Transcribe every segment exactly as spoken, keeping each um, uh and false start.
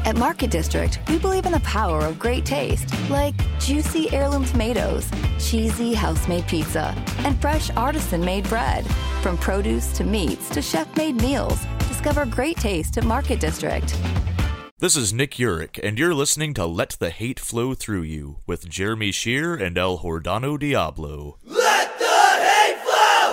At Market District, we believe in the power of great taste, like juicy heirloom tomatoes, cheesy house-made pizza, and fresh artisan-made bread. From produce to meats to chef-made meals, discover great taste at Market District. This is Nick Urich, and you're listening to Let the Hate Flow Through You with Jeremy Shear and El Hordano Diablo. Let the hate flow!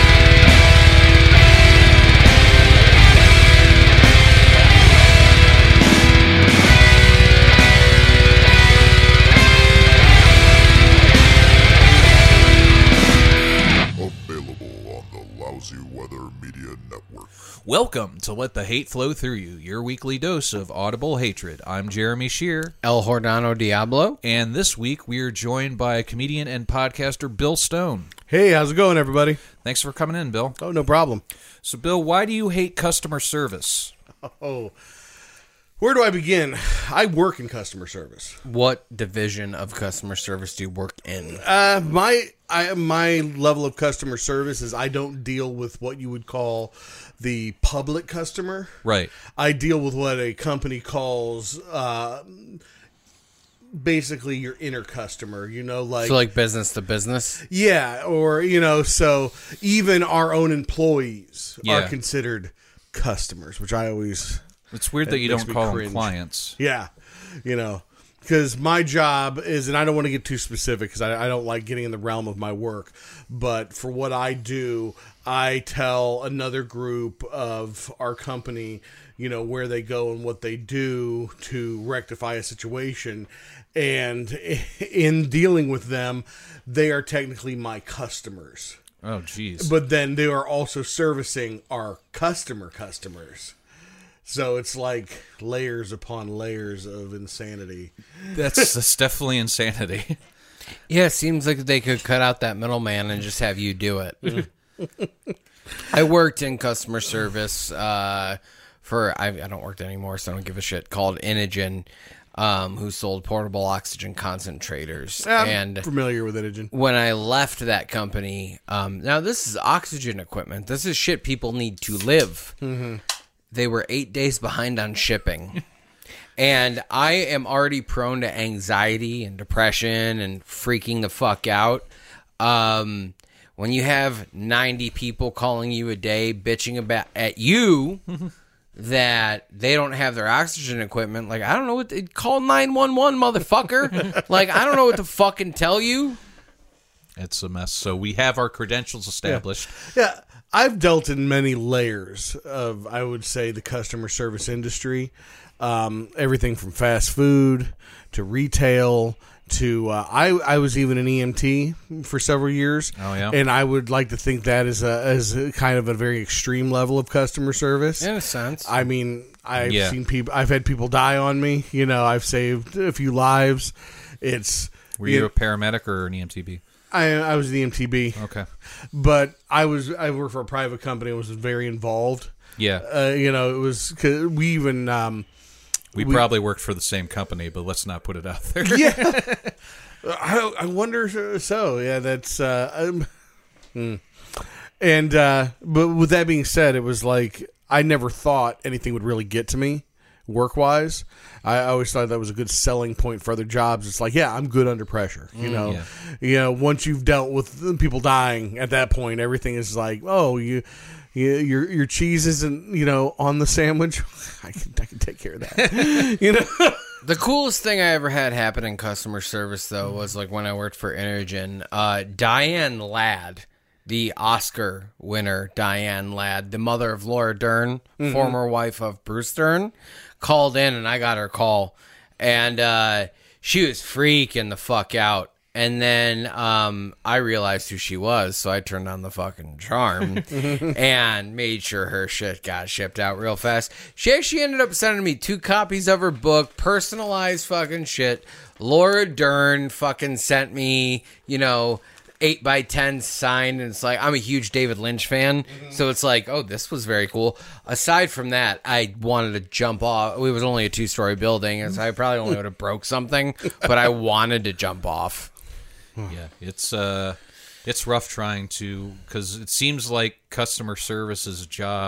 Available on the Lousy Weather Media Network. Welcome to Let the Hate Flow Through You, your weekly dose of audible hatred. I'm Jeremy Shear. El Hordano Diablo. And this week we are joined by comedian and podcaster Bill Stone. Hey, how's it going, everybody? Thanks for coming in, Bill. Oh, no problem. So, Bill, why do you hate customer service? Oh, where do I begin? I work in customer service. What division of customer service do you work in? Uh, my I, my level of customer service is I don't deal with what you would call the public customer. Right. I deal with what a company calls uh, basically your inner customer, you know, like... So like business to business? Yeah, or, you know, so even our own employees Yeah. are considered customers, which I always... It's weird that, That you makes don't me call cringe. them clients. Yeah, you know, because my job is, and I don't want to get too specific because I, I don't like getting in the realm of my work, but for what I do, I tell another group of our company, you know, where they go and what they do to rectify a situation. And in dealing with them, they are technically my customers. Oh, jeez. But then they are also servicing our customer customers. So it's like layers upon layers of insanity. That's, that's definitely insanity. Yeah, it seems like they could cut out that middleman and just have you do it. I worked in customer service uh, for, I, I don't work there anymore, so I don't give a shit, called Inogen, um, who sold portable oxygen concentrators. I'm and familiar with Inogen. when I left that company, um, now this is oxygen equipment. This is shit people need to live. Mm-hmm. They were eight days behind on shipping. And I am already prone to anxiety and depression and freaking the fuck out. Um, when you have ninety people calling you a day, bitching about at you that they don't have their oxygen equipment, like, I don't know what to call nine one one, motherfucker. Like, I don't know what to fucking tell you. It's a mess. So we have our credentials established. Yeah, I've dealt in many layers of, I would say, the customer service industry. Um, everything from fast food to retail to, uh, I, I was even an E M T for several years. Oh, yeah? And I would like to think that is a, as a kind of a very extreme level of customer service. In a sense. I mean, I've Yeah. seen people, I've had people die on me. You know, I've saved a few lives. It's... Were you a paramedic or an E M T B? I, I was the M T B. Okay. But I was I worked for a private company and was very involved. Yeah. Uh, you know, it was cause we even um, We, we- probably worked for the same company, but let's not put it out there. yeah. I, I wonder so. Yeah, that's uh, um, hmm. and uh, but with that being said, it was like I never thought anything would really get to me work wise. I always thought that was a good selling point for other jobs. It's like, yeah, I'm good under pressure. You know, yeah. you know, once you've dealt with people dying at that point, everything is like, oh, you, you your your cheese isn't, you know, on the sandwich. I can I can take care of that. You know. The coolest thing I ever had happen in customer service, though, was like when I worked for Inogen. Uh, Diane Ladd, the Oscar winner, Diane Ladd, the mother of Laura Dern, mm-hmm. former wife of Bruce Dern, called in, and I got her call, and uh, she was freaking the fuck out. And then um, I realized who she was, so I turned on the fucking charm and made sure her shit got shipped out real fast. She actually ended up sending me two copies of her book, personalized fucking shit. Laura Dern fucking sent me, you know, eight by ten signed, and it's like, I'm a huge David Lynch fan, mm-hmm. so it's like, oh, this was very cool. Aside from that, I wanted to jump off. It was only a two-story building, and so I probably only would have broke something, but I wanted to jump off. Yeah, it's uh, it's rough trying to, because it seems like customer service is a job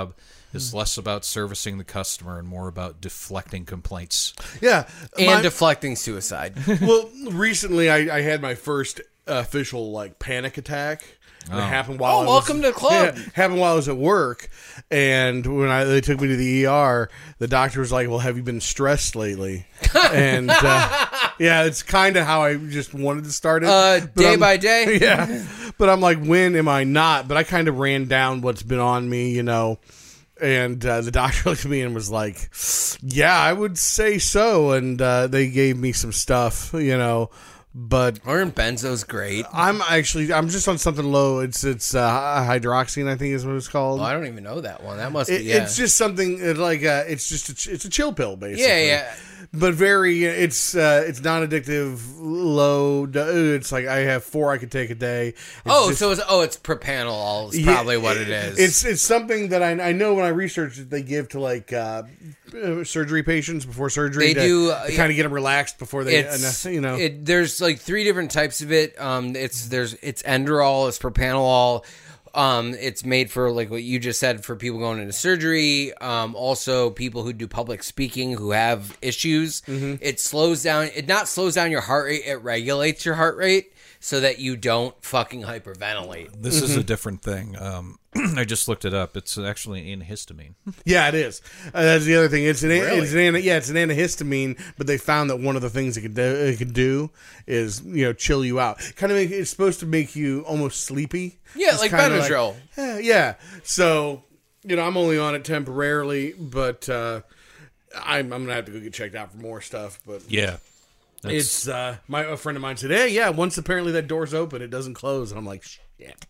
is less about servicing the customer and more about deflecting complaints. Yeah. And my- deflecting suicide. well, recently I, I had my first official like panic attack. It happened while Oh, I was, welcome to the club. Yeah, happened while I was at work, and when I they took me to the E R, the doctor was like, "Well, have you been stressed lately?" And uh, yeah, it's kind of how I just wanted to start it. Uh, But day I'm- by day? Yeah, but I'm like, when am I not? But I kind of ran down what's been on me, you know. And uh, the doctor looked at me and was like, "Yeah, I would say so." And uh, they gave me some stuff, you know. But Aren't benzos great? I'm actually I'm just on something low. It's it's uh, hydroxine, I think is what it's called. Oh, I don't even know that one. That must It- be, yeah. It's just something uh, like uh, it's just a, ch- it's a chill pill basically. Yeah, yeah. But very it's uh, it's non-addictive, low. do- It's like I have four I could take a day. It's oh, just- so it's, oh, it's propanol is yeah, probably what it is. It's it's something that I, I know when I researched it, they give to like uh, uh, surgery patients before surgery. They to, do, uh, to kind of get them relaxed before they, It's, uh, you know. it, there's like three different types of it. Um, it's there's it's Enderol, it's propanolol. Um, it's made for like what you just said for people going into surgery. Um, also people who do public speaking who have issues. Mm-hmm. It slows down. It not slows down your heart rate. It regulates your heart rate so that you don't fucking hyperventilate. This is a different thing. Um, I just looked it up. It's actually antihistamine. Yeah, it is. Uh, that's the other thing. It's an, Really? it's an ana- yeah, it's an antihistamine, but they found that one of the things it could do, it could do is you know chill you out. Kind of, make, it's supposed to make you almost sleepy. Yeah, It's like kinda Benadryl. yeah, yeah. So you know, I'm only on it temporarily, but uh, I'm I'm gonna have to go get checked out for more stuff. But Yeah. That's, it's uh, my a friend of mine said, "Hey, yeah, once apparently that door's open, it doesn't close," and I'm like, "Shit."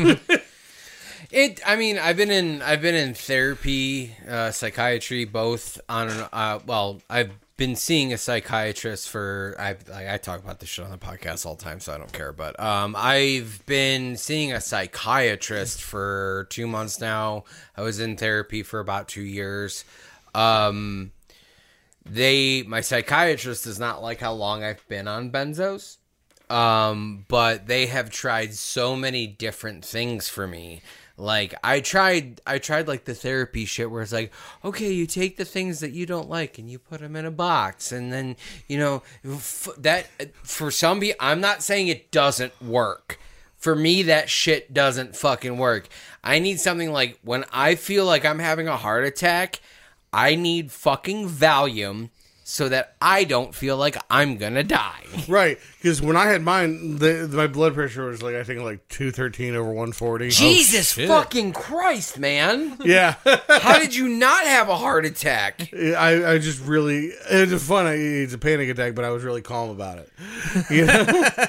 It. I mean, I've been in. I've been in therapy, uh, psychiatry, both on. and- Uh, well, I've been seeing a psychiatrist for. I like, I talk about this shit on the podcast all the time, so I don't care. But um, I've been seeing a psychiatrist for two months now. I was in therapy for about two years. Um, they, my psychiatrist does not like how long I've been on benzos. Um, but they have tried so many different things for me. Like I tried, I tried like the therapy shit where it's like, okay, you take the things that you don't like and you put them in a box, and then you know f- that for some people, I'm not saying it doesn't work. For me, that shit doesn't fucking work. I need something like when I feel like I'm having a heart attack, I need fucking Valium so that I don't feel like I'm gonna die. Right, because when I had mine, the, my blood pressure was like I think like two thirteen over one forty. Jesus shit. fucking Christ, man! Yeah, How did you not have a heart attack? I, I just really it was fun. I, it's a panic attack, but I was really calm about it. You know,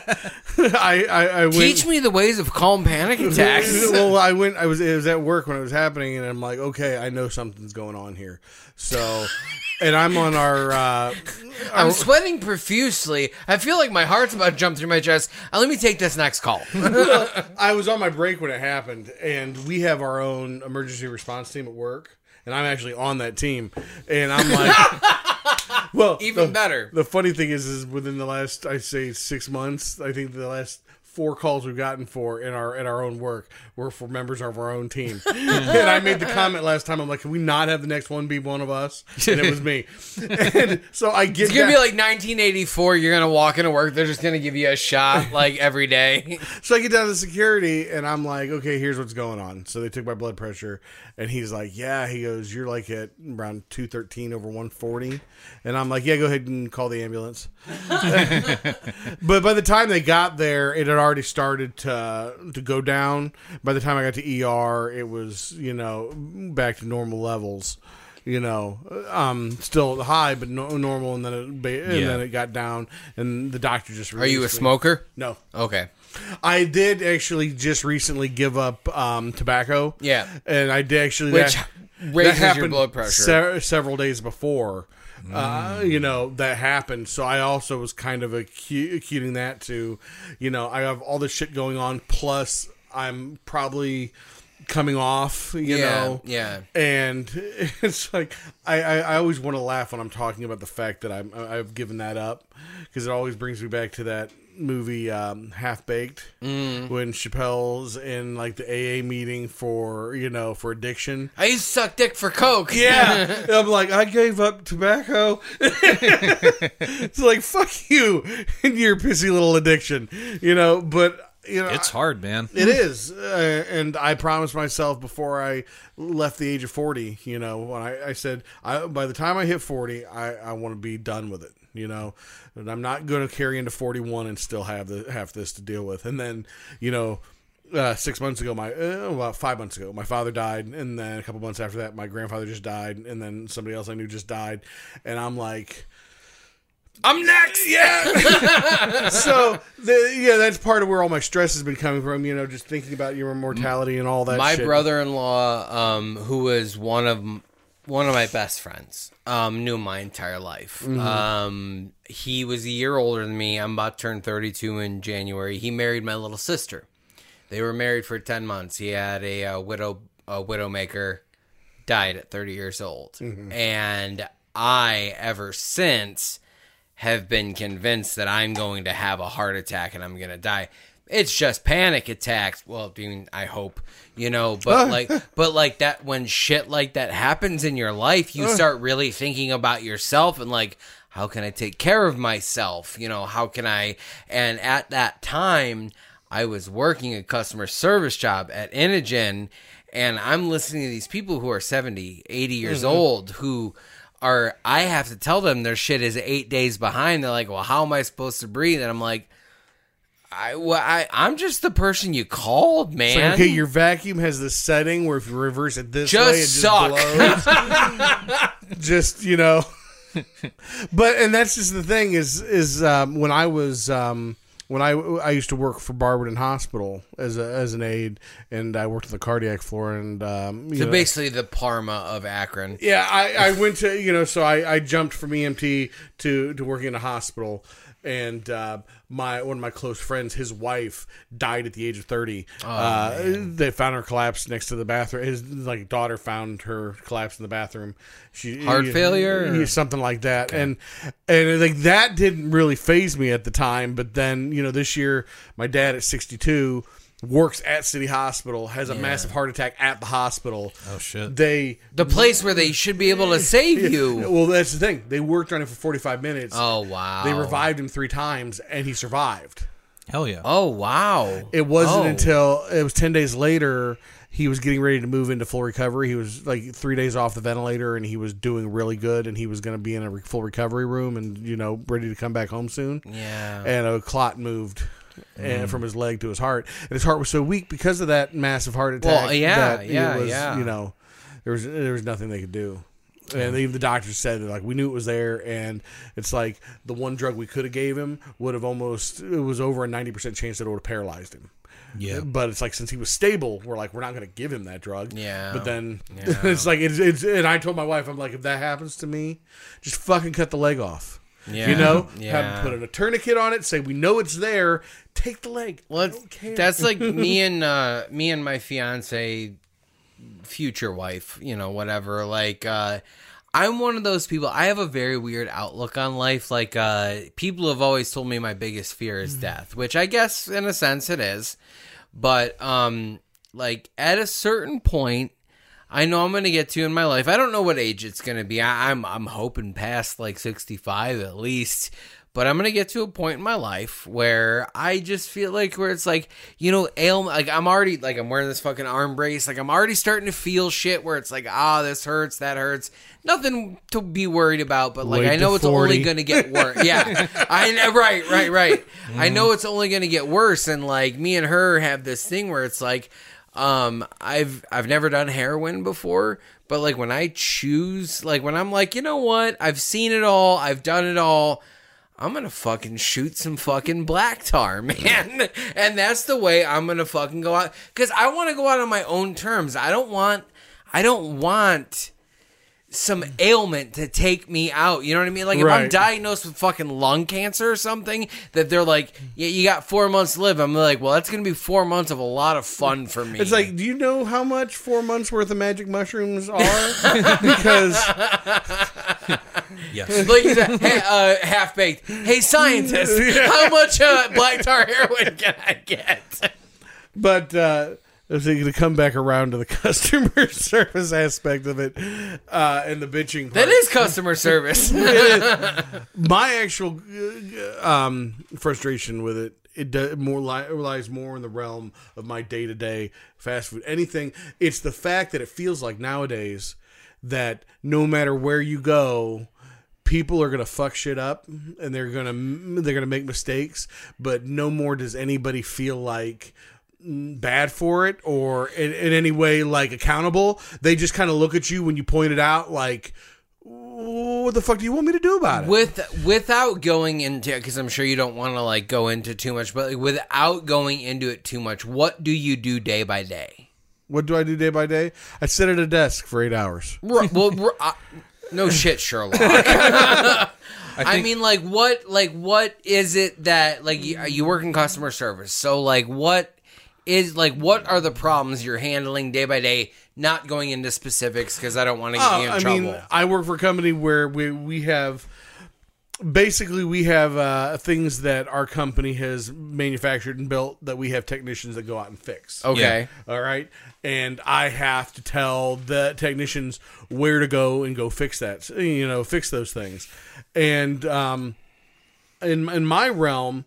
I, I I went. Teach me the ways of calm panic attacks. Well, I went. I was. It was at work when it was happening, and I'm like, okay, I know something's going on here. So, and I'm on our. Uh, I'm our sweating profusely. I feel like my heart's about to jump through my chest. Uh, let me take this next call. I was on my break when it happened, and we have our own emergency response team at work, and I'm actually on that team, and I'm like, well, Even the, better. The funny thing is, is within the last, I say, six months, I think the last four calls we've gotten for in our in our own work were for members of our own team. And I made the comment last time, I'm like, can we not have the next one be one of us? And it was me. And so I get It's gonna be down- like nineteen eighty-four. You're gonna walk into work. They're just gonna give you a shot like every day. So I get down to security, and I'm like, okay, here's what's going on. So they took my blood pressure, and he's like, yeah. He goes, you're like at around two thirteen over one forty. And I'm like, yeah, go ahead and call the ambulance. But by the time they got there, it had already started to to go down. By the time I got to E R, it was, you know, back to normal levels. You know, um, still high, but no, normal, and then it ba- and Yeah. then it got down, and the doctor just Are you a released me. smoker? No. Okay. I did actually just recently give up um, tobacco. Yeah. And I did actually Which that, raises that your happened blood pressure. se- several days before. Uh, you know, that happened. So I also was kind of acu- acuting that to, you know, I have all this shit going on. Plus, I'm probably coming off, you yeah, know? Yeah. And it's like, I, I, I always want to laugh when I'm talking about the fact that I'm, I've given that up, because it always brings me back to that movie um, Half Baked, mm. when Chappelle's in like the A A meeting for, you know, for addiction. I used to suck dick for coke. Yeah. I'm like, I gave up tobacco. It's like, fuck you and your pissy little addiction, you know, but you know, it's hard, man. It is. Uh, and I promised myself before I left the age of forty, you know, when I, I said, I, by the time I hit forty, I, I want to be done with it. You know, and I'm not going to carry into forty-one and still have the have this to deal with. And then, you know, uh, six months ago, my uh, about five months ago, my father died, and then a couple months after that, my grandfather just died, and then somebody else I knew just died, and I'm like, I'm next. Yeah. So the, yeah, that's part of where all my stress has been coming from. You know, just thinking about your mortality and all that. My shit. brother-in-law, um, who was one of one of my best friends, um, knew my entire life. Mm-hmm. Um, he was a year older than me. I'm about to turn thirty-two in January. He married my little sister. They were married for ten months. He had a, a widow, a widowmaker, died at thirty years old. Mm-hmm. And I, ever since, have been convinced that I'm going to have a heart attack and I'm going to die. It's just panic attacks. Well, I mean, I hope, you know, but like, but like that, when shit like that happens in your life, you start really thinking about yourself and like, how can I take care of myself? You know, how can I, and at that time I was working a customer service job at Inogen, and I'm listening to these people who are seventy, eighty years mm-hmm. old who are, I have to tell them their shit is eight days behind. They're like, well, how am I supposed to breathe? And I'm like, I, well, I, I'm just the person you called, man. It's like, okay, your vacuum has this setting where if you reverse it this just way, it suck. just blows. Just, you know. But, and that's just the thing is, is um, when I was, um, when I, I used to work for Barberton Hospital as a, as an aide, and I worked on the cardiac floor, and um, you so know, basically the Parma of Akron. Yeah, I, I went to, you know, so I, I jumped from E M T to, to working in a hospital. And uh, my one of my close friends, his wife died at the age of thirty. Oh, uh, they found her collapsed next to the bathroom. His like daughter found her collapsed in the bathroom. She heart he, failure, he, something like that. Okay. And and like that didn't really faze me at the time. But then you know this year, my dad at sixty-two works at City Hospital, has a yeah. massive heart attack at the hospital. Oh shit! They the place where they should be able to save you. Well, that's the thing. They worked on it for forty-five minutes. Oh wow! They revived him three times, and he survived. Hell yeah! Oh wow! It wasn't oh. until it was ten days later he was getting ready to move into full recovery. He was like three days off the ventilator, and he was doing really good, and he was going to be in a re- full recovery room, and you know, ready to come back home soon. Yeah. And a clot moved. And from his leg to his heart, and his heart was so weak because of that massive heart attack. Well, yeah, that yeah, it was, yeah. You know, there was there was nothing they could do, and even the doctors said that, like, we knew it was there, and it's like the one drug we could have gave him would have almost it was over a ninety percent chance that it would have paralyzed him. Yeah, but it's like since he was stable, we're like we're not going to give him that drug. Yeah, but then yeah. it's like it's, it's and I told my wife, I'm like, if that happens to me, just fucking cut the leg off. Yeah. You know, yeah. have put a tourniquet on it. Say we know it's there. Take the leg. Well, that's like me and uh, me and my fiance, future wife. You know, whatever. Like, uh, I'm one of those people. I have a very weird outlook on life. Like, uh, people have always told me my biggest fear is death, which I guess in a sense it is. But um, like at a certain point, I know I'm going to get to in my life. I don't know what age it's going to be. I, I'm I'm hoping past like sixty-five at least. But I'm going to get to a point in my life where I just feel like where it's like, you know, ailment, like I'm already, like I'm wearing this fucking arm brace. Like I'm already starting to feel shit where it's like, ah, this hurts, that hurts. Nothing to be worried about. But like, Wait I know it's forty. only going to get worse. Yeah. I know. Right, right, right. Mm. I know it's only going to get worse. And like me and her have this thing where it's like, Um, I've I've never done heroin before, but like when I choose, like when I'm like, you know what, I've seen it all, I've done it all, I'm gonna fucking shoot some fucking black tar, man, and that's the way I'm gonna fucking go out, because I want to go out on my own terms. I don't want, I don't want some ailment to take me out. You know what I mean? Like if I'm Right. diagnosed with fucking lung cancer or something, that they're like, yeah, you got four months to live. I'm like, well, that's going to be four months of a lot of fun for me. It's like, do you know how much four months worth of magic mushrooms are? Because Yes. like you said, hey, uh, half baked. Hey, scientist, how much uh, black tar heroin can I get? But uh, I was going to come back around to the customer service aspect of it uh, and the bitching part. That is customer service. My actual uh, um, frustration with it, it does more li- lies more in the realm of my day to day fast food. Anything. It's the fact that it feels like nowadays that no matter where you go, people are gonna fuck shit up and they're gonna they're gonna make mistakes. But no more does anybody feel like bad for it or in, in any way like accountable. They just kind of look at you when you point it out like, what the fuck do you want me to do about it? With without going into, because I'm sure you don't want to like go into too much, but like, without going into it too much, what do you do day by day? What do I do day by day? I sit at a desk for eight hours. R- well, r- uh, no shit, Sherlock. I, think- mean, like what, like what is it that like you, you work in customer service? So like what is like what are the problems you're handling day by day? Not going into specifics because I don't want to get Oh, you in I trouble. mean, I work for a company where we we have basically we have uh, things that our company has manufactured and built that we have technicians that go out and fix. okay. All right, and I have to tell the technicians where to go and go fix that. You know, fix those things. And um, in in my realm,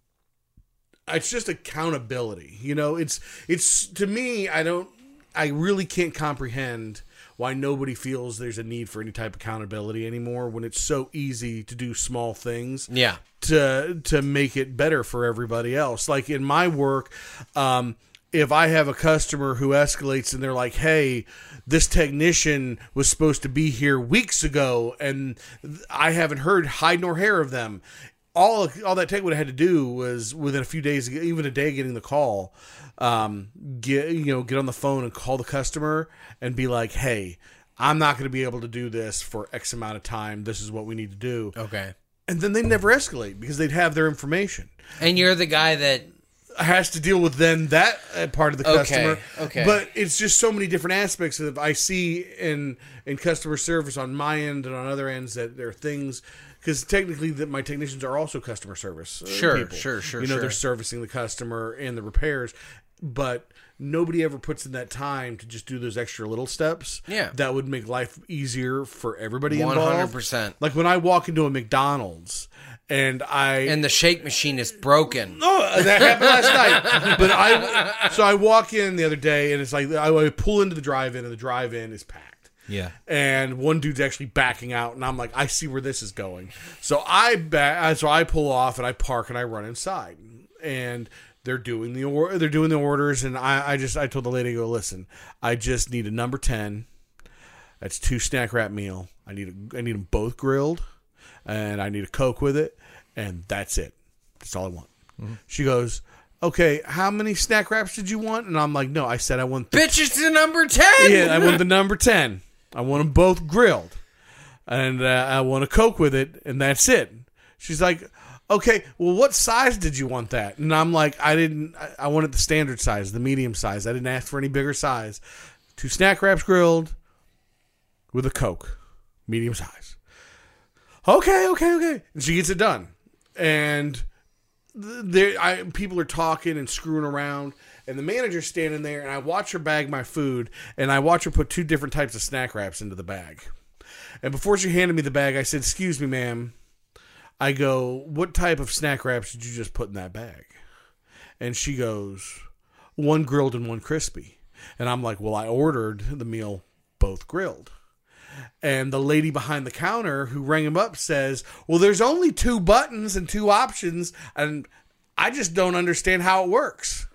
it's just accountability. You know, it's it's to me, I don't. I really can't comprehend why nobody feels there's a need for any type of accountability anymore when it's so easy to do small things Yeah. to to make it better for everybody else. Like in my work, um, if I have a customer who escalates and they're like, hey, this technician was supposed to be here weeks ago and I haven't heard hide nor hair of them. All all that tech would have had to do was within a few days, even a day, getting the call, um, get you know get on the phone and call the customer and be like, "Hey, I'm not going to be able to do this for X amount of time. This is what we need to do." Okay. And then they never escalate because they'd have their information. And you're the guy that Has to deal with then that uh, part of the Okay, customer. okay. But it's just so many different aspects that I see in in customer service on my end and on other ends that there are things. Because technically, that my technicians are also customer service. uh, Sure, people. sure, sure, You know, sure. they're servicing the customer and the repairs, but nobody ever puts in that time to just do those extra little steps. Yeah. that would make life easier for everybody one involved. hundred percent. Like when I walk into a McDonald's and I And the shake machine is broken. Oh, that happened last night. But I, so I walk in the other day, and it's like I pull into the drive-in, and the drive-in is packed. Yeah. And one dude's actually backing out, and I'm like, I see where this is going. So I back, so I pull off, and I park, and I run inside, and they're doing the or, they're doing the orders, and I, I just I told the lady, I go, listen, I just need a number ten. That's two snack wrap meal. I need a, I need them both grilled, and I need a Coke with it, and that's it. That's all I want. Mm-hmm. She goes, okay, how many snack wraps did you want? And I'm like, no, I said I want the Bitch, it's the number ten. yeah, I want the number ten. I want them both grilled, and uh, I want a Coke with it, and that's it. She's like, okay, well, what size did you want that? And I'm like, I didn't. I, I wanted the standard size, the medium size. I didn't ask for any bigger size. Two snack wraps grilled with a Coke, medium size. Okay, okay, okay. And she gets it done, and there, I people are talking and screwing around. And the manager's standing there, and I watch her bag my food, and I watch her put two different types of snack wraps into the bag. And before she handed me the bag, I said, excuse me, ma'am. I go, what type of snack wraps did you just put in that bag? And she goes, one grilled and one crispy. And I'm like, well, I ordered the meal both grilled. And the lady behind the counter who rang him up says, well, there's only two buttons and two options, and I just don't understand how it works.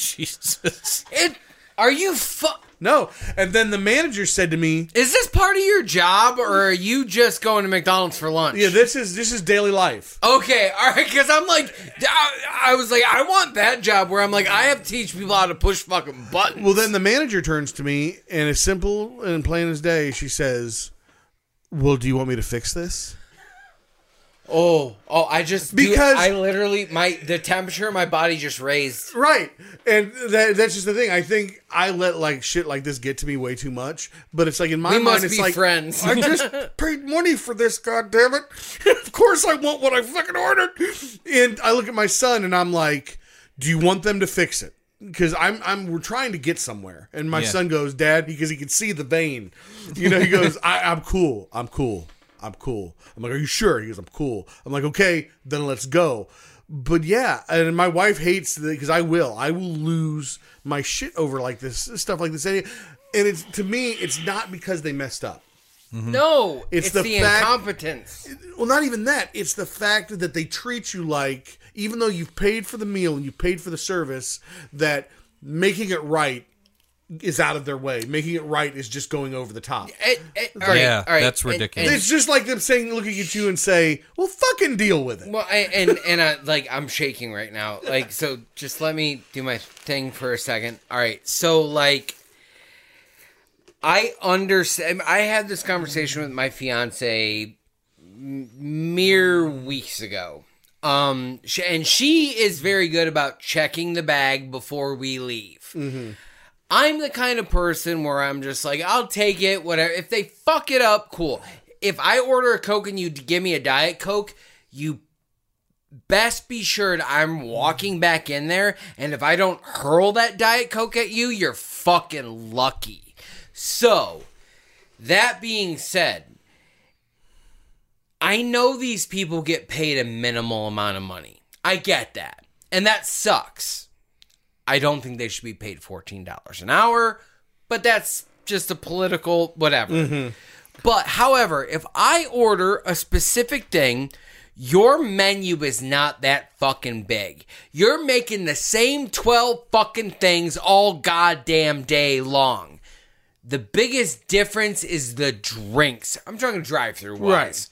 Jesus. It. Are you fu- No. And then the manager said to me, Is this part of your job, or are you just going to McDonald's for lunch? yeah, this is this is daily life. Okay, all right, because I'm like, I, I was like, I want that job where I'm like, I have to teach people how to push fucking buttons. Well, then the manager turns to me, and as simple and plain as day, she says, well, do you want me to fix this? Oh, oh! I just Because- do, I literally my the temperature of my body just raised. Right. And that, that's just the thing. I think I let like shit like this get to me way too much. But it's like in my We mind, must it's be like friends. I just paid money for this, goddammit. Of course I want what I fucking ordered. And I look at my son and I'm like, do you want them to fix it? Because I'm I'm we're trying to get somewhere. And my Yeah. son goes, Dad, because he can see the vein. You know, he goes, I, I'm cool. I'm cool. I'm cool. I'm like, are you sure? He goes, I'm cool. I'm like, okay, then let's go. But yeah, and my wife hates it because I will. I will lose my shit over like this stuff like this. And it's to me, it's not because they messed up. No, It's it's, the the, fact- incompetence. Well, not even that. It's the fact that they treat you like, even though you've paid for the meal and you paid for the service, that making it right is out of their way. Making it right is just going over the top. It- it- all right, Yeah, all right, that's and- ridiculous. and- It's just like them saying, looking at you and say, well, fucking deal with it. Well, I, and and I, like I'm shaking right now. Like, so just let me do my thing for a second. All right, so like, I understand. I had this conversation with my fiance m- mere weeks ago. Um, sh- and she is very good about checking the bag before we leave. Mm-hmm. I'm the kind of person where I'm just like, I'll take it, whatever. If they fuck it up, cool. If I order a Coke and you give me a Diet Coke, you best be sure that I'm walking back in there, and if I don't hurl that Diet Coke at you, you're fucking lucky. So, that being said, I know these people get paid a minimal amount of money. I get that. And that sucks. I don't think they should be paid fourteen dollars an hour, but that's just a political whatever. Mm-hmm. But, however, if I order a specific thing, your menu is not that fucking big. You're making the same twelve fucking things all goddamn day long. The biggest difference is the drinks. I'm talking drive-through wise. Right.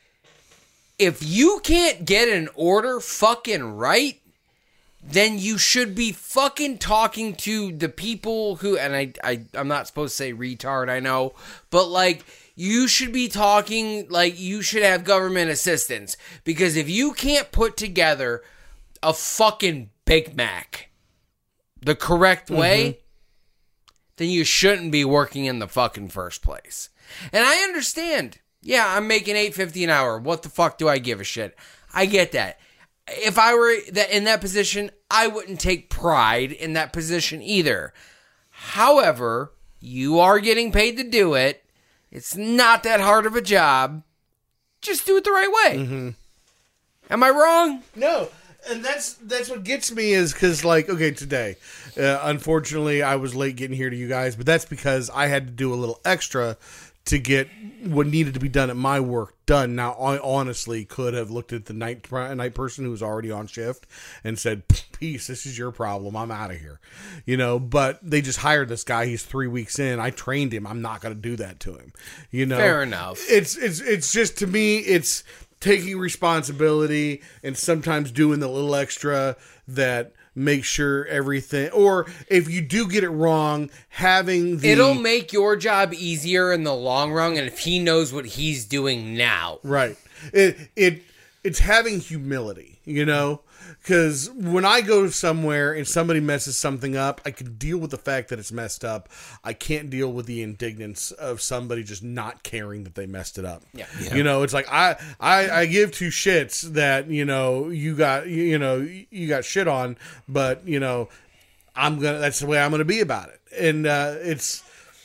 If you can't get an order fucking right, then you should be fucking talking to the people who, and I, I, I'm not supposed to say retard, I know, but like, you should be talking, like, you should have government assistance. Because if you can't put together a fucking Big Mac the correct way, mm-hmm. then you shouldn't be working in the fucking first place. And I understand. Yeah, I'm making eight fifty an hour. What the fuck do I give a shit? I get that. If I were that in that position, I wouldn't take pride in that position either. However, you are getting paid to do it. It's not that hard of a job. Just do it the right way. Mm-hmm. Am I wrong? No. And that's that's what gets me is because, like, okay, today, uh, unfortunately, I was late getting here to you guys, but that's because I had to do a little extra to get what needed to be done at my work done. Now, I honestly could have looked at the night night person who was already on shift and said, peace, this is your problem. I'm out of here. You know, but they just hired this guy. He's three weeks in. I trained him. I'm not going to do that to him. You know, Fair enough. It's, it's, it's just, to me, it's taking responsibility and sometimes doing the little extra that make sure everything, or if you do get it wrong, having the... It'll make your job easier in the long run, and if he knows what he's doing now. Right. It, it it's having humility, you know? Because when I go somewhere and somebody messes something up, I can deal with the fact that it's messed up. I can't deal with the indignance of somebody just not caring that they messed it up. Yeah. You know, it's like I, I I give two shits that, you know, you got you, you know, you got shit on, but, you know, I'm gonna that's the way I'm gonna be about it. And uh, it's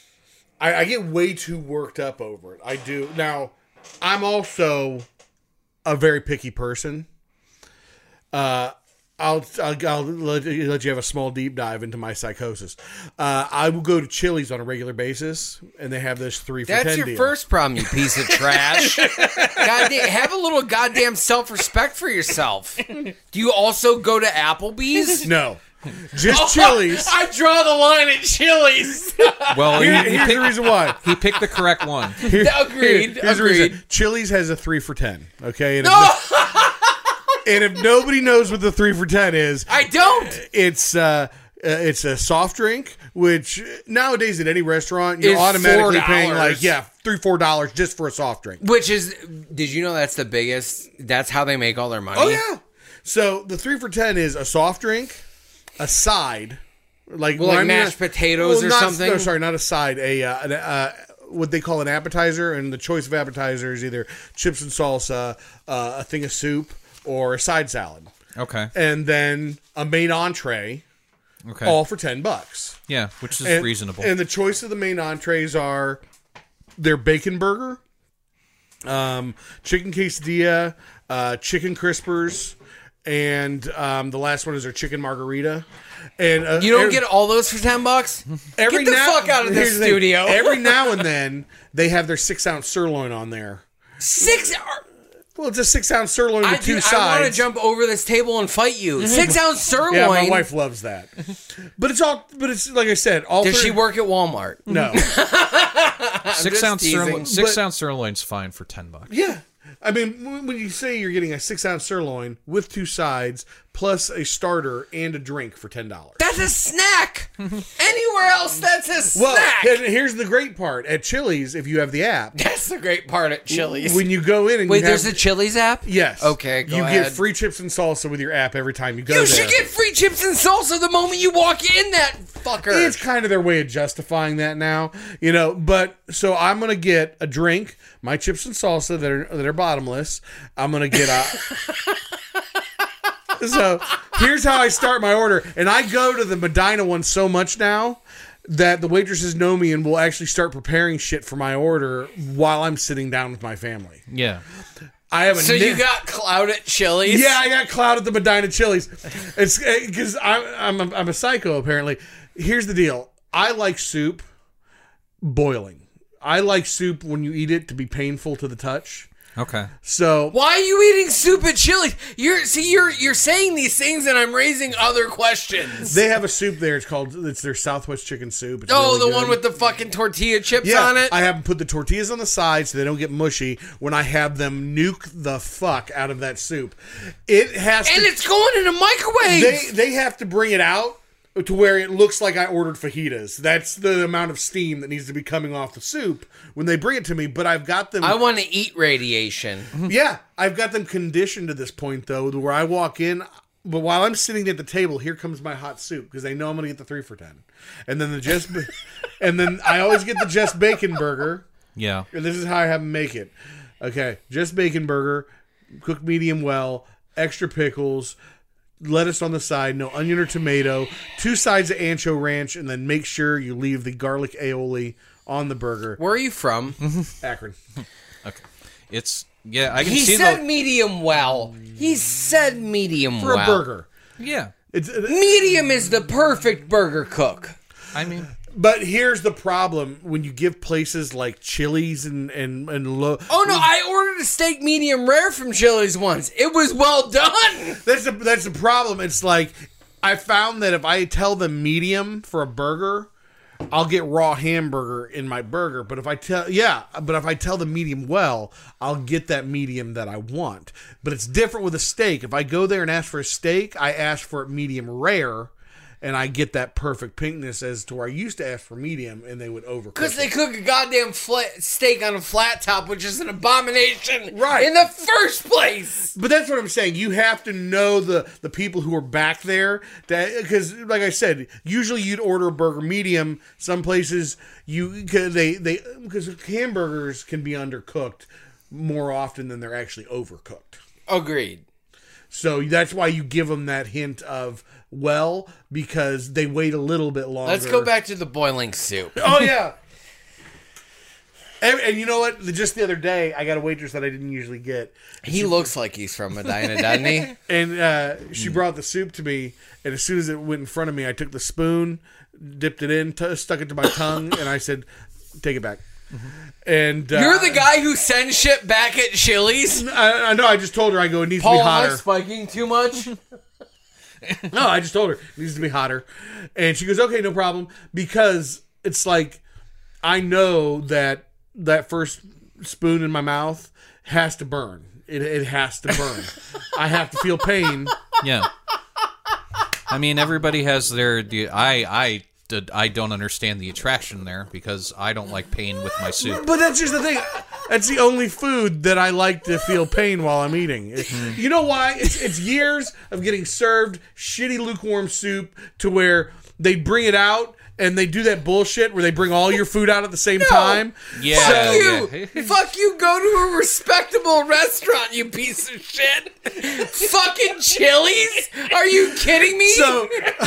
I, I get way too worked up over it. I do. Now, I'm also a very picky person. Uh, I'll, I'll, I'll let, let you have a small deep dive into my psychosis. Uh, I will go to Chili's on a regular basis, and they have this three for That's ten your deal. first problem, you piece of trash. Goddamn, have a little goddamn self-respect for yourself. Do you also go to Applebee's? No, just Chili's. I draw the line at Chili's. Well, Here- he, he here's picked, the reason why. he picked the correct one. Here- Agreed, Here's the agreed. reason. Chili's has a three for ten. Okay, and if, no- and if nobody knows what the three for ten is, I don't. it's uh, Uh, it's a soft drink, which nowadays at any restaurant you're It's automatically four paying dollars. like yeah three four dollars just for a soft drink. Which is, did you know that's the biggest? That's how they make all their money. Oh yeah. So the three for ten is a soft drink, a side, like, Well, like I mean, mashed potatoes or not- something? No, sorry, not a side. A uh, an, uh, what they call an appetizer, and the choice of appetizer is either chips and salsa, uh, a thing of soup, or a side salad, Okay. and then a main entree, Okay. all for ten bucks. Yeah, which is And, reasonable. And the choice of the main entrees are their bacon burger, um, chicken quesadilla, uh, chicken crispers, and um, the last one is their chicken margarita. And uh, You don't every- get all those for ten bucks? every Get the now- fuck out of here's this the thing. studio. Every now and then they have their six ounce sirloin on there. Six hours. Well, it's a six ounce sirloin with I, two do, sides. I want to jump over this table and fight you. Six ounce sirloin. Yeah, my wife loves that. But it's all. But it's like I said. All Does three- she work at Walmart? No. six just ounce teasing. sirloin. Six But- ounce sirloin's fine for ten bucks. Yeah. I mean, when when you say you're getting a six ounce sirloin with two sides, plus a starter and a drink for ten dollars. That's a snack. Anywhere else, that's a Well, snack. and here's the great part. At Chili's, if you have the app, That's the great part at Chili's. when you go in and Wait, you there's have, a Chili's app? yes, Okay, go you ahead. get free chips and salsa with your app every time you go You there. should get free chips and salsa the moment you walk in that fucker. It's kind of their way of justifying that now, you know. But so I'm gonna get a drink, my chips and salsa that are that are bottomless. I'm gonna get a. So here's how I start my order, and I go to the Medina one so much now that the waitresses know me and will actually start preparing shit for my order while I'm sitting down with my family. Yeah. I have a so ni- you got clout at Chili's? yeah, I got clout at the Medina Chili's. It's because I'm I'm a, I'm a psycho apparently. Here's the deal: I like soup boiling. I like soup when you eat it to be painful to the touch. Okay. So Why are you eating soup at Chili's? You're see, you're you're saying these things, and I'm raising other questions. they have a soup there. It's called it's their Southwest chicken soup. It's oh, really the good. one with the fucking tortilla chips yeah, on it. I have them put the tortillas on the side so they don't get mushy when I have them nuke the fuck out of that soup. It has and to, it's going in a microwave. they they have to bring it out to where it looks like I ordered fajitas. That's the amount of steam that needs to be coming off the soup when they bring it to me. But I've got them. I want to eat radiation. Yeah, I've got them conditioned to this point though, to where I walk in. But while I'm sitting at the table, here comes my hot soup because they know I'm going to get the three for ten, and then the just, and then I always get the just bacon burger. Yeah. And this is how I have them make it. Okay, just bacon burger, cooked medium well, extra pickles, lettuce on the side, no onion or tomato, two sides of ancho ranch, and then make sure you leave the garlic aioli on the burger. Where are you from? Akron. Okay. It's yeah. I can He see said the medium well. He said medium For well. a burger. yeah. It's, Medium is the perfect burger cook. I mean, but here's the problem when you give places like Chili's and and and low. Oh no, I ordered a steak medium rare from Chili's once. It was well done. That's the that's the problem. It's like I found that if I tell them medium for a burger, I'll get raw hamburger in my burger. But if I tell yeah, but if I tell them medium well, I'll get that medium that I want. But it's different with a steak. If I go there and ask for a steak, I ask for it medium rare. And I get that perfect pinkness as to where I used to ask for medium, and they would overcook Because they it. cook a goddamn flat steak on a flat top, which is an abomination Right. in the first place. But that's what I'm saying. You have to know the, the people who are back there. Because, like I said, usually you'd order a burger medium. Some places, you cause they they because hamburgers can be undercooked more often than they're actually overcooked. Agreed. So that's why you give them that hint of well, because they wait a little bit longer. Let's go back to the boiling soup. Oh yeah. And, and you know what? Just the other day, I got a waitress that I didn't usually get, He looks like he's from Medina, doesn't he? and uh, she brought the soup to me. And as soon as it went in front of me, I took the spoon, dipped it in, t- stuck it to my tongue, and I said, "Take it back." And uh, You're the guy who sends shit back at Chili's? I, I know. I just told her. I go. It needs Paul, to be am I hotter. spiking too much? No, I just told her it needs to be hotter, and she goes, "Okay, no problem." Because it's like I know that that first spoon in my mouth has to burn. It it has to burn. I have to feel pain. yeah. I mean, everybody has their. I I did, I don't understand the attraction there because I don't like pain with my soup. But that's just the thing. That's the only food that I like to feel pain while I'm eating. You know why? It's, it's years of getting served shitty lukewarm soup to where they bring it out and they do that bullshit where they bring all your food out at the same time. Yeah, Fuck you! yeah. Fuck you! Go to a respectable restaurant, you piece of shit! Fucking Chili's? Are you kidding me? So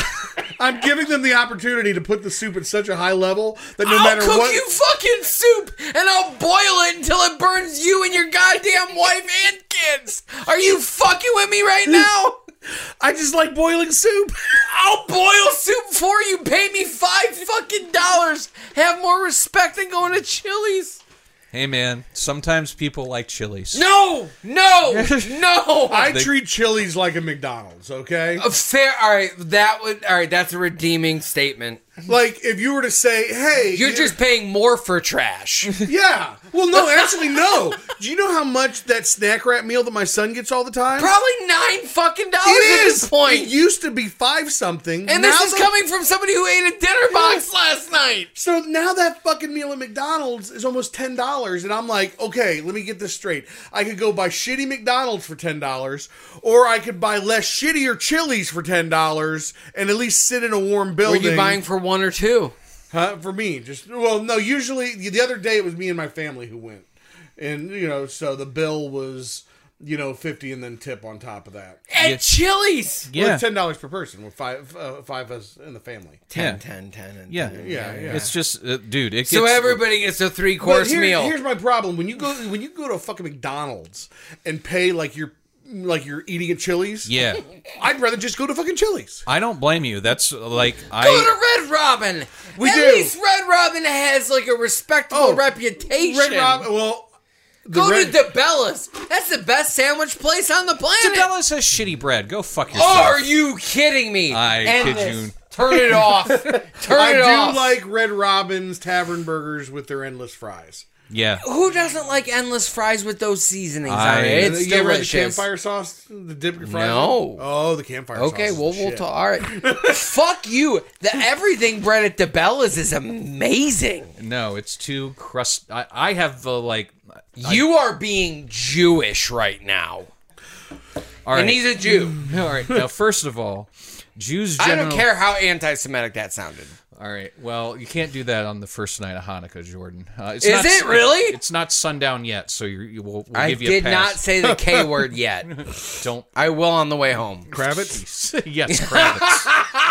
I'm giving them the opportunity to put the soup at such a high level that no I'll matter cook what. you fucking soup and I'll boil it until it burns you and your goddamn wife and kids. Are you fucking with me right now? I just like boiling soup. I'll boil soup for you. Pay me five fucking dollars. Have more respect than going to Chili's. Hey man, sometimes people like Chili's. No, no, no. I treat Chili's like a McDonald's, okay? A fair. All right, that would. All right, that's a redeeming statement. Like, if you were to say, hey... You're you- just paying more for trash. Yeah. Well, no, actually, no. Do you know how much that snack wrap meal that my son gets all the time? Probably nine fucking dollars It at is. this point. It used to be five something. And Now this is the- coming from somebody who ate a dinner box last night. So now that fucking meal at McDonald's is almost ten dollars, and I'm like, okay, let me get this straight. I could go buy shitty McDonald's for ten dollars, or I could buy less shittier Chili's for ten dollars, and at least sit in a warm Were building. you buying for one or two? Huh? For me, just well, no. Usually, the other day it was me and my family who went, and you know, so the bill was you know fifty and then tip on top of that. At Yeah. Chili's. Well, Yeah, it's ten dollars per person with five uh, five of us in the family. ten, Yeah. ten, ten, and yeah, ten. Yeah, yeah. It's just, uh, dude. It gets, So everybody gets a three But course here- meal. Here's my problem: when you go when you go to a fucking McDonald's and pay like you're like you're eating at Chili's. Yeah, I'd rather just go to fucking Chili's. I don't blame you. That's like Go I. to Red Robin. We At do. least Red Robin has like a respectable Oh, reputation. Red Rob, well, the Go Red, to DeBella's. That's the best sandwich place on the planet. DeBella's has shitty bread. Go fuck yourself. Are you kidding me? I End kid this. you. Turn it off. Turn I it do off. like Red Robin's Tavern burgers with their endless fries. Yeah. Who doesn't like endless fries with those seasonings I- on it? It's you ever had the delicious. campfire sauce, the dip your fries. No. in? Oh, the campfire sauce. Okay, is well, the we'll shit. talk. All right. Fuck you. The everything bread at DeBella's is amazing. No, it's too crust. I, I have the like. You are being Jewish right now. All right. And he's a Jew. all right. Now, first of all, Jews. I General, don't care how anti-Semitic that sounded. All right. Well, you can't do that on the first night of Hanukkah, Jordan. Uh, it's Is not, it really? It's not sundown yet, so you you will we'll I give you a did pass. not say the K word yet. Don't. I will on the way home. Kravitz. Yes, Kravitz.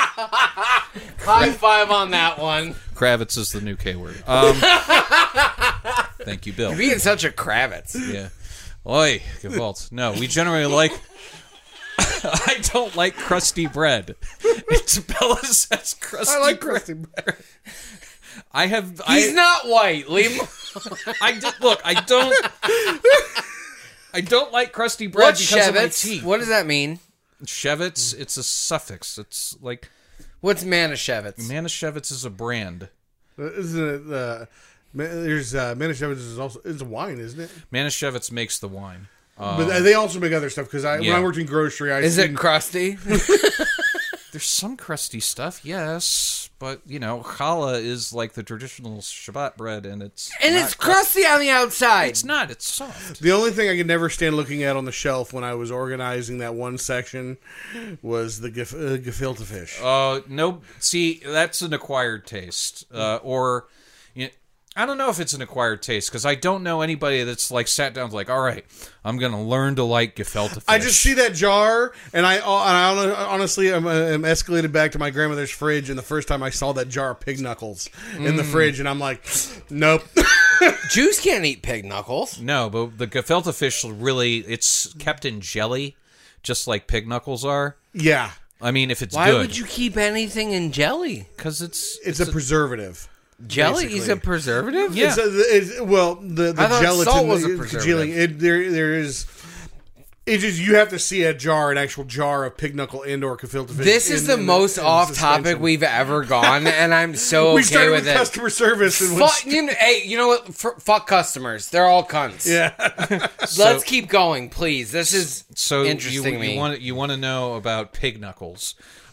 High five on that one. Kravitz is the new K word. Um, thank you, Bill. You're being such a Kravitz. Yeah. Oi, Gewalt. No, we generally like. I don't like crusty bread. It's Bella says crusty I like bread. crusty bread. I have. He's I, not white. Leave him. I did, look. I don't. I don't like crusty bread What's because of my Shevitz? teeth. What does that mean? Shevitz? It's a suffix. It's like What's Manischewitz? Manischewitz is a brand. Uh, Isn't it? Uh, Ma- there's uh, Manischewitz is also it's a wine, isn't it? Manischewitz makes the wine. But they also make other stuff because I yeah. when I worked in grocery, I Is seen, it crusty? There's some crusty stuff, yes, but you know, challah is like the traditional Shabbat bread, and it's and not it's crusty on the outside. It's not. It's soft. The only thing I could never stand looking at on the shelf when I was organizing that one section was the gef- uh, gefilte fish. Uh, no. See, that's an acquired taste, uh, or you know, I don't know if it's an acquired taste because I don't know anybody that's like sat down and like, all right, I'm gonna learn to like gefilte fish. I just see that jar, and I, and I hon- honestly am, am escalated back to my grandmother's fridge, and the first time I saw that jar of pig knuckles in the fridge, and I'm like, nope. Jews can't eat pig knuckles. no, but the gefilte fish really, it's kept in jelly, just like pig knuckles are. Yeah, I mean, if it's Why good, would you keep anything in jelly? because it's it's, a, preservative. Jelly is Basically. a preservative? Yeah. It's a, it's, well, the, the I thought gelatin, salt was a the preservative. congealing, it, there, there is. It just you have to see a jar, an actual jar of pig knuckle and or gefilte fish. This is in- the in most in off topic suspension. we've ever gone, and I'm so okay we started with, with it. customer service and Fuck, went, you know, hey, you know what? F- fuck customers. They're all cunts. yeah. Let's keep going, please. This is So interesting you, me. you want you want to know about pig knuckles?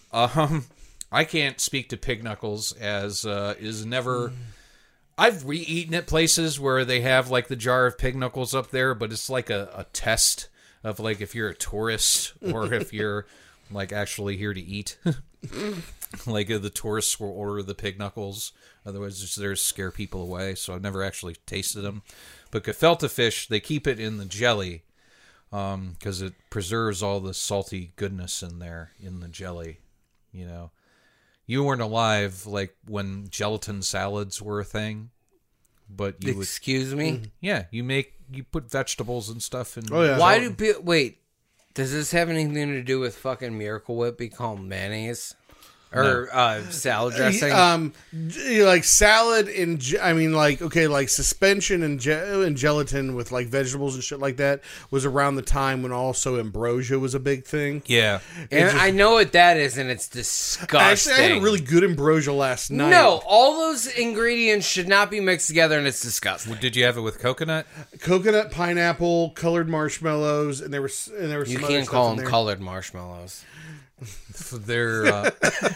Um, I can't speak to pig knuckles as uh, is never. I've re-eaten at places where they have like the jar of pig knuckles up there, but it's like a, a test of like if you're a tourist or if you're like actually here to eat. Like uh, the tourists will order the pig knuckles, otherwise just there to scare people away. So I've never actually tasted them. But gefilte fish, they keep it in the jelly because um, it preserves all the salty goodness in there in the jelly. You know, you weren't alive like when gelatin salads were a thing, but you Excuse me? would, yeah, you make you put vegetables and stuff in. Oh, yeah. Why do people... Wait, does this have anything to do with fucking Miracle Whip be called mayonnaise? Or uh, salad dressing? Um, j- like salad and ge- I mean, like okay, like suspension and, ge- and gelatin with like vegetables and shit like that was around the time when also ambrosia was a big thing. Yeah, and just- I know what that is, and it's disgusting. Actually, I had a really good ambrosia last night. No, all those ingredients should not be mixed together, and it's disgusting. did you have it with coconut? coconut, pineapple, colored marshmallows, and there was and there was You some other can't stuff call in them there. colored marshmallows. They're uh,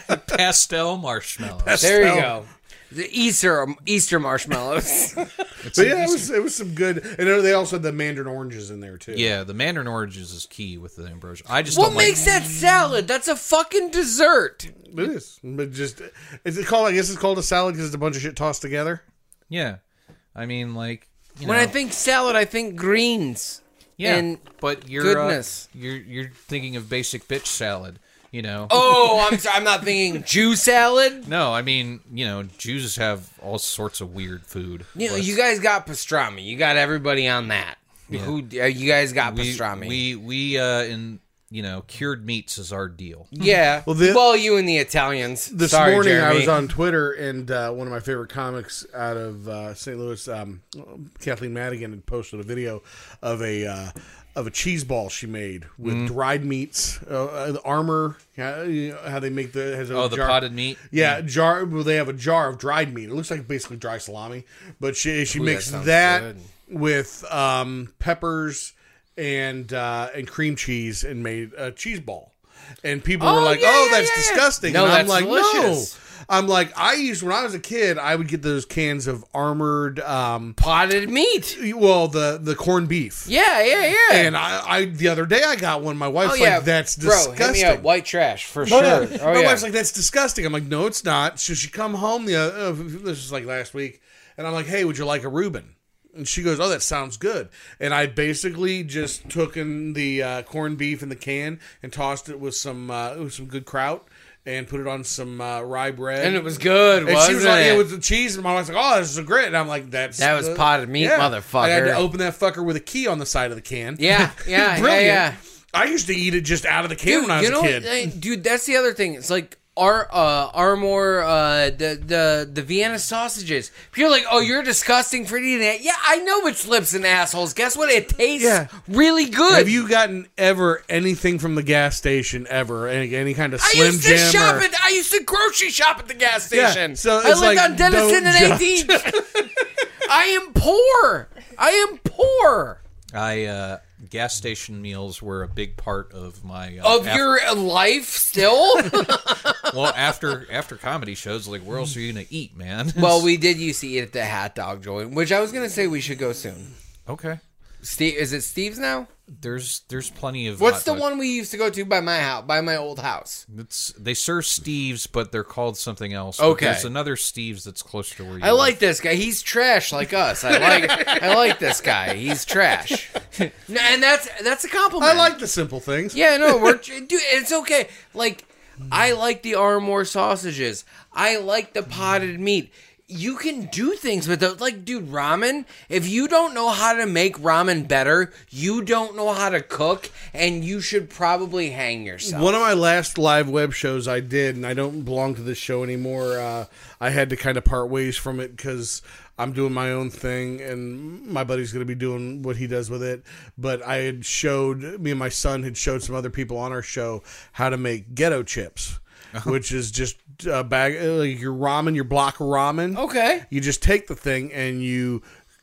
pastel marshmallows. There you go. The Easter Easter marshmallows. But yeah, it was it was some good, and they also had the mandarin oranges in there too. Yeah, the mandarin oranges is key with the ambrosia. I just What don't makes like, that salad? That's a fucking dessert. it is. But just is it called? I guess it's called a salad because it's a bunch of shit tossed together. Yeah, I mean, like you When know, I think salad, I think greens. yeah, and but you're goodness. Uh, you're you're thinking of basic bitch salad. You know. Oh, I'm sorry. I'm not thinking Jew salad. No, I mean, you know, Jews have all sorts of weird food. You know, But you guys got pastrami. You got everybody on that. Who uh, you guys got we, pastrami? we we uh in you know cured meats is our deal. yeah. Well, Well, the- you and the Italians. This Sorry, morning I Jeremy. was on Twitter, and uh, one of my favorite comics out of uh, Saint Louis, um, Kathleen Madigan, had posted a video of a uh, of a cheese ball she made with Mm-hmm. dried meats, uh, uh, the armor, how, you know, how they make the has a Oh, the jar, potted meat. yeah, jar. Well, they have a jar of dried meat. It looks like basically dry salami, but she she Ooh, that mixed sounds that, good. with um, peppers and uh, and cream cheese and made a cheese ball. And people Oh, were like, yeah, "Oh, yeah, that's yeah, yeah. disgusting." No, and I'm that's like, delicious. "No." I'm like, I used when I was a kid, I would get those cans of armored, um, potted meat. well, the the corned beef. Yeah, yeah, yeah. And I, I the other day I got one. My wife's oh yeah, like, "That's bro, disgusting." hit me up. White trash for No, sure. no. Oh My yeah. wife's like, "That's disgusting." I'm like, "No, it's not." So she come home the uh, this was like last week, and I'm like, "Hey, would you like a Reuben?" And she goes, "Oh, that sounds good." And I basically just took in the uh, corned beef in the can and tossed it with some uh, with some good kraut and put it on some uh, rye bread. and it was good, And wasn't she was like, it? "Yeah, with the cheese." And my wife's like, "Oh, this is great." And I'm like, "That's That was the- potted meat, I had motherfucker. to open that fucker with a key on the side of the can. Yeah, yeah, yeah, Brilliant. yeah. I used to eat it just out of the can Dude, when I was you know, a kid. eh, dude, that's the other thing. It's like our uh, Armour, uh, the the the Vienna sausages. People are like, "Oh, you're disgusting for eating that." Yeah, I know it's lips and assholes. Guess what? It tastes Yeah. really good. Have you gotten ever anything from the gas station ever? Any, any kind of I Slim used to Jim? shop or- at. I used to grocery shop at the gas Yeah, station. so I it's lived like, on Denison don't and judge. eighteenth. I am poor. I am poor. I uh, gas station meals were a big part of my uh, Of af- your life still? well after after comedy shows. Like, where else are you gonna eat, man? Well, we did used to eat at the hot dog joint, which I was going to say we should go soon. okay. Steve, is it Steve's now? There's there's plenty of. What's hot the dog- one we used to go to by my house, by my old house? It's, they serve Steve's, but they're called something else. But Okay. There's another Steve's that's closer to where you I live. like this guy. He's trash like us. I like I like this guy. He's trash. No, and that's that's a compliment. I like the simple things. Yeah, no, we're dude, it's okay. Like I like the Armour sausages. I like the potted meat. You can do things with those. Like, dude, ramen. If you don't know how to make ramen better, you don't know how to cook, and you should probably hang yourself. One of my last live web shows I did, and I don't belong to this show anymore. Uh, I had to kind of part ways from it because I'm doing my own thing, and my buddy's going to be doing what he does with it. But I had showed, me and my son had showed some other people on our show how to make ghetto chips, which is just a bag, like your ramen, your block of ramen. Okay. You just take the thing and you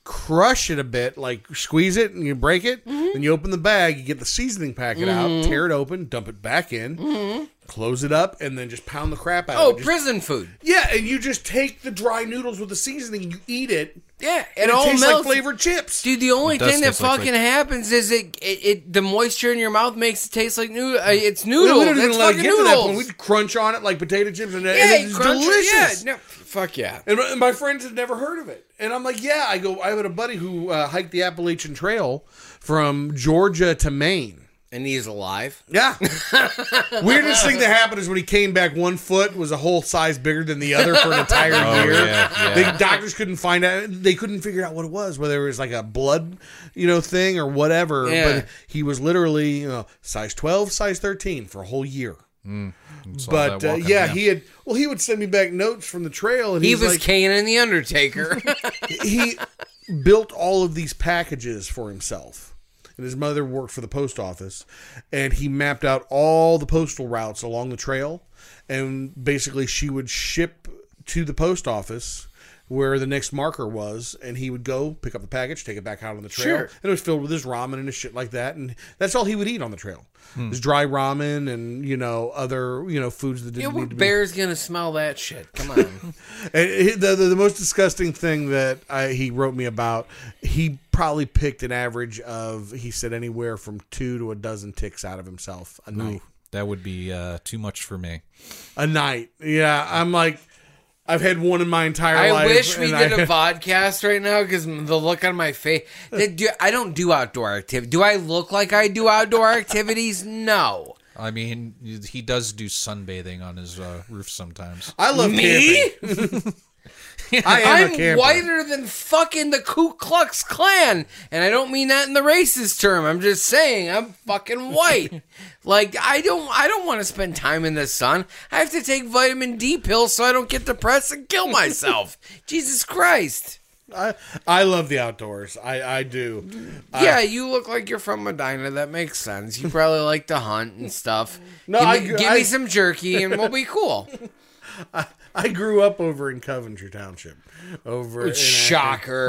crush it a bit, like squeeze it and you break it. Mm-hmm. Then you open the bag, you get the seasoning packet mm-hmm. out, tear it open, dump it back in, mm-hmm. close it up, and then just pound the crap out oh, of it. Oh, prison food. Yeah, and you just take the dry noodles with the seasoning, you eat it. Yeah, and it, it all tastes melts. like flavored chips. Dude, the only thing that fucking like, like, happens is it, it, it the moisture in your mouth makes it taste like noodle. Uh, it's noodles. Well, we don't even it's let fucking it get noodles. to that point. We crunch on it like potato chips, and, yeah, and it's crunch, delicious. Yeah, no, fuck yeah. And my, my friends had never heard of it, and I'm like, yeah. I go. I had a buddy who uh, hiked the Appalachian Trail from Georgia to Maine. And he's alive? Yeah. Weirdest thing that happened is when he came back, one foot was a whole size bigger than the other for an entire oh, year. Yeah, yeah. The doctors couldn't find out. They couldn't figure out what it was, whether it was like a blood, you know, thing or whatever. Yeah. But he was literally, you know, size twelve, size thirteen for a whole year. Mm, but uh, yeah, he had. Well, he would send me back notes from the trail, and he he's was like, Kanan the Undertaker. he built all of these packages for himself. And his mother worked for the post office, and he mapped out all the postal routes along the trail, and basically she would ship to the post office where the next marker was, and he would go pick up the package, take it back out on the trail, sure. and it was filled with his ramen and his shit like that, and that's all he would eat on the trail. Hmm. His dry ramen and, you know, other, you know, foods that didn't yeah, need what to be. bear's gonna smell that shit? Come on. And he- the, the the most disgusting thing that I, he wrote me about, he probably picked an average of, he said, anywhere from two to a dozen ticks out of himself a night. Ooh, that would be uh, too much for me. A night. Yeah, I'm like, I've had one in my entire I life. wish we and did I- a podcast right now because the look on my face. Do, I don't do outdoor activity. Do I look like I do outdoor activities? No. I mean, he does do sunbathing on his uh, roof sometimes. I love Me? camping. I am I'm a camper. whiter than fucking the Ku Klux Klan. And I don't mean that in the racist term. I'm just saying I'm fucking white. Like, I don't I don't want to spend time in the sun. I have to take vitamin D pills so I don't get depressed and kill myself. Jesus Christ. I, I love the outdoors. I, I do. Yeah, I, you look like you're from Medina. That makes sense. You probably like to hunt and stuff. No, give me, I- give I- me some jerky and we'll be cool. I, I grew up over in Coventry Township. Over in Shocker.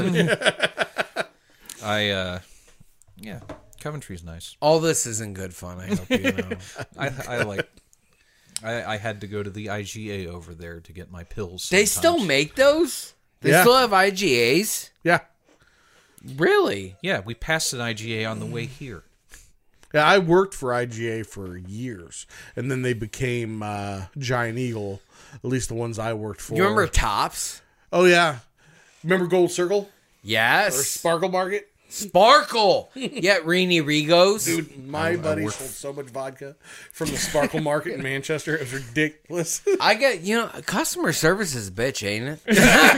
I, uh, yeah, Coventry's nice. All this isn't good fun, I hope you know. I, I like. I, I had to go to the I G A over there to get my pills. They sometimes. still make those? They Yeah. still have I G As? Yeah. Really? Yeah, we passed an I G A on the way here. Yeah, I worked for I G A for years, and then they became uh, Giant Eagle, at least the ones I worked for. You remember Tops? Oh, yeah. Remember Gold Circle? Or Yes. Sparkle Market? Sparkle. Yeah, Rini Rigos. Dude, my I buddy worked- sold so much vodka from the Sparkle Market in Manchester. It was ridiculous. I get, you know, customer service is a bitch, ain't it?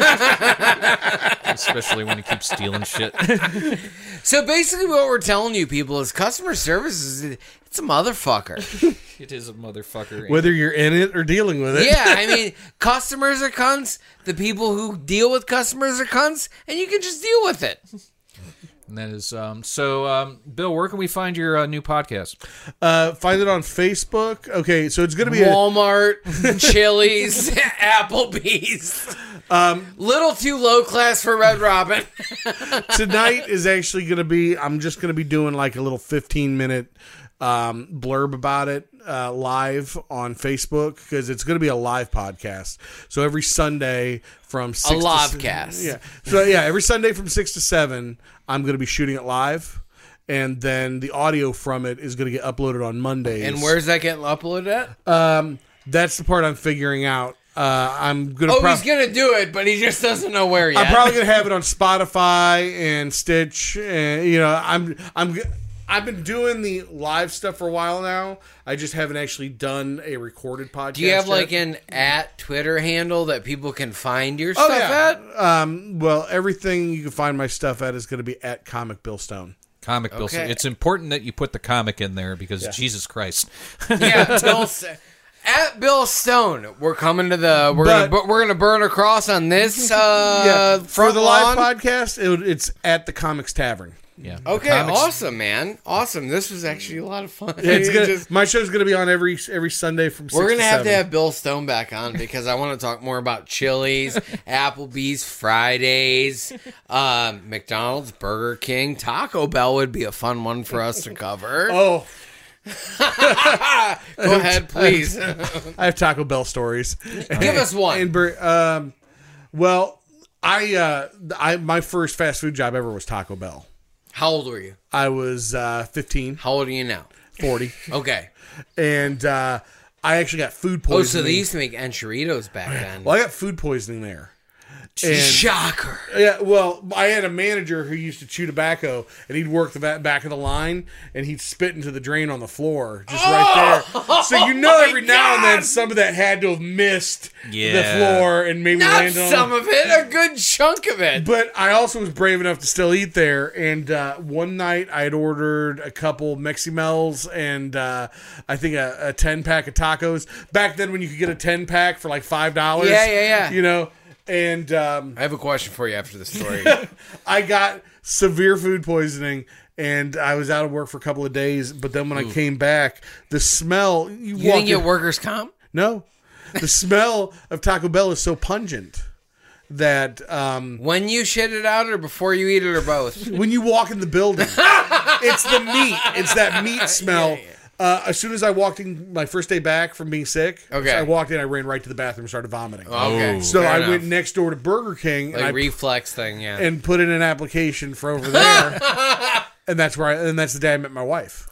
Especially when you keep stealing shit. So basically what we're telling you people is customer service is, it's a motherfucker. It is a motherfucker. Whether you're in it or dealing with it. Yeah, I mean, customers are cunts. The people who deal with customers are cunts, and you can just deal with it. And that is um. So, um, Bill, where can we find your uh, new podcast? Uh, find it on Facebook. Okay, so it's going to be a, Walmart, Chili's, Applebee's. Um, Little too low class for Red Robin. tonight is actually going to be, I'm just going to be doing like a little fifteen minute um, blurb about it uh, live on Facebook because it's going to be a live podcast. So every Sunday from six A to live se- cast. Yeah. So yeah, every Sunday from six to seven, I'm going to be shooting it live. And then the audio from it is going to get uploaded on Mondays. And where's that getting uploaded at? Um, that's the part I'm figuring out. Uh, I'm gonna. Oh, prob- he's going to do it, but he just doesn't know where yet. I'm probably gonna have it on Spotify and Stitch, and you know, I'm I'm g- I've been doing the live stuff for a while now. I just haven't actually done a recorded podcast. Do you have yet. like an at Twitter handle that people can find your Oh stuff yeah. at? Um, well, everything you can find my stuff at is going to be at Comic Bill Stone. Comic Bill. Okay. It's important that you put the comic in there because Jesus Christ. Yeah, Bill, at Bill Stone. We're coming to the. We're But- gonna bu- we're gonna burn a cross on this. Uh, yeah, for front the lawn. live podcast, it, would- it's at the Comics Tavern. Yeah. Okay, Comics- awesome, man. Awesome. This was actually a lot of fun. It's gonna, Just- my show's going to be on every every Sunday from six we're gonna to have to seven. have Bill Stone back on because I want to talk more about Chili's, Applebee's, Fridays, um, McDonald's, Burger King, Taco Bell would be a fun one for us to cover. Oh, Go ahead, please. I have Taco Bell stories. Give us one. And, bur- um, well, I uh, I my first fast food job ever was Taco Bell. How old were you? I was uh, fifteen, How old are you now? forty, Okay. and uh, I actually got food Oh, poisoning. so they used to make enchiladas back then. Well, I got food poisoning there. And Shocker. yeah, well, I had a manager who used to chew tobacco, and he'd work the va- back of the line, and he'd spit into the drain on the floor, just right there. So you know, my every now and then, God. some of that had to have missed the Yeah. floor and maybe Not landed on. some of it, a good chunk of it. But I also was brave enough to still eat there. And uh, one night I had ordered a couple Meximels and uh, I think a, a ten pack of tacos. Back then, when you could get a ten pack for like five dollars. Yeah, yeah, yeah. You know, and um, I have a question for you after the story. I got severe food poisoning. And I was out of work for a couple of days. But then when I came back, the smell. You, You walk didn't in- get workers' comp? No. The smell of Taco Bell is so pungent that um, When you shit it out or before you eat it or both? when you walk in the building, it's the meat. It's that meat smell. Yeah, yeah. Uh, as soon as I walked in, my first day back from being sick, Okay. I walked in, I ran right to the bathroom and started vomiting. Okay. so fair I enough. went next door to Burger King Like and I reflex thing, yeah. and put in an application for over there, and that's where I, and that's the day I met my wife.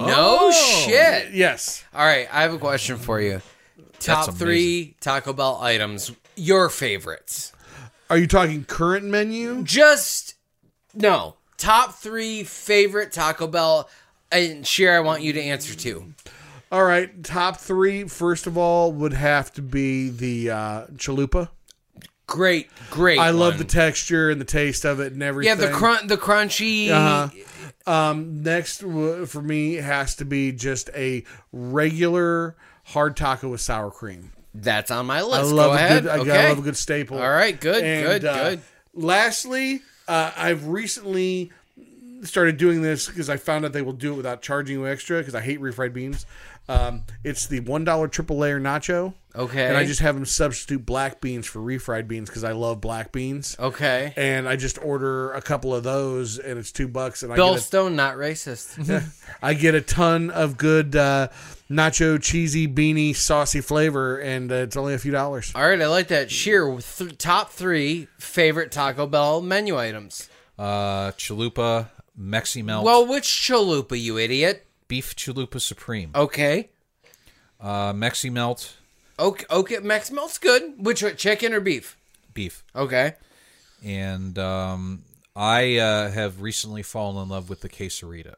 no shit. Yes, All right, I have a question for you. Top amazing. three Taco Bell items, your favorites. are you talking current menu? Just, no. Top three favorite Taco Bell, and Cher, I want you to answer too. All right, top three. First of all, would have to be the uh, chalupa. Great, great. I love one. the texture and the taste of it and everything. Yeah, the crun- the crunchy. Uh-huh. Um, next w- for me has to be just a regular hard taco with sour cream. That's on my I list. love Go a ahead. good. I, okay. I love a good staple. All right, good, And, good, uh, good. Lastly, uh, I've recently started doing this because I found out they will do it without charging you extra because I hate refried beans. Um, it's the one dollar triple layer nacho. Okay. And I just have them substitute black beans for refried beans because I love black beans. Okay. And I just order a couple of those, and it's two bucks. And I Bill get a, Stone, not racist. I get a ton of good uh, nacho, cheesy, beanie, saucy flavor, and uh, it's only a few dollars. All right, I like that. Sheer, th- top three favorite Taco Bell menu items. Uh, chalupa, Mexi Melt, Well, which chalupa, you idiot? beef chalupa supreme, Okay. uh, Mexi Melt, Okay, okay. Max Melt's good. Which one, chicken or beef? beef, Okay. and um, I uh, have recently fallen in love with the quesarito.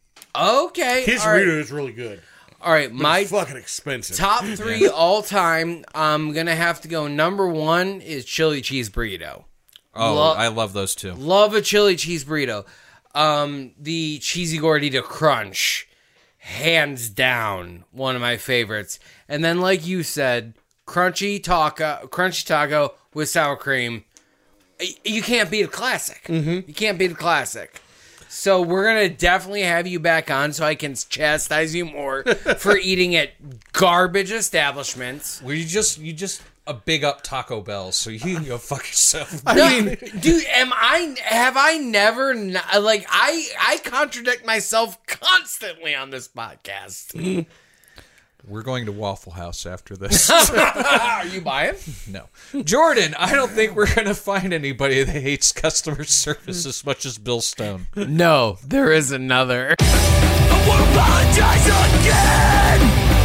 Okay. His all right. burrito is really good. All right, my It's fucking expensive. top three all time. I'm gonna have to go. Number one is chili cheese burrito. Oh, Lo- I love those two. Love a chili cheese burrito. Um, the cheesy gordita crunch, hands down, one of my favorites. And then, like you said, crunchy taco, crunchy taco with sour cream. Y- You can't beat a classic. Mm-hmm. You can't beat a classic. So we're gonna definitely have you back on so I can chastise you more for eating at garbage establishments. Well, you just you just a big up Taco Bell, so you can go fuck yourself. No, dude, am I? Have I never? n- Like I, I contradict myself constantly on this podcast. We're going to Waffle House after this. Are you buying? No, Jordan, I don't think we're going to find anybody that hates customer service as much as Bill Stone. No, there is another. I won't apologize again.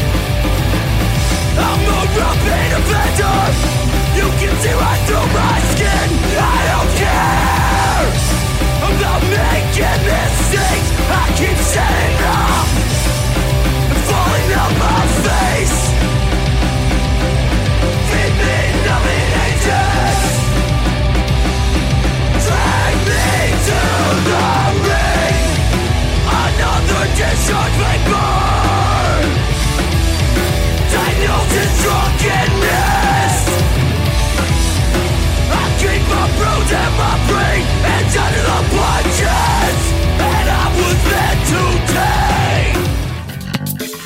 I'm a repeat offender. You can see right through my skin. I don't care about making mistakes. I keep setting up and falling on my face. Feed me nothing agents. Drag me to the ring. Another discharge my body.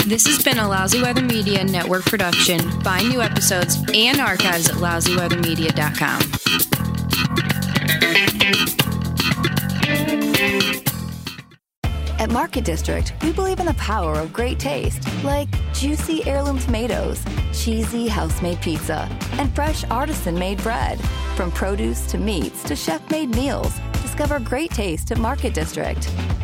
This has been a Lousy Weather Media Network production. Find new episodes and archives at lousy weather media dot com. At Market District, we believe in the power of great taste, like juicy heirloom tomatoes, cheesy house-made pizza, and fresh artisan-made bread. From produce to meats to chef-made meals, discover great taste at Market District.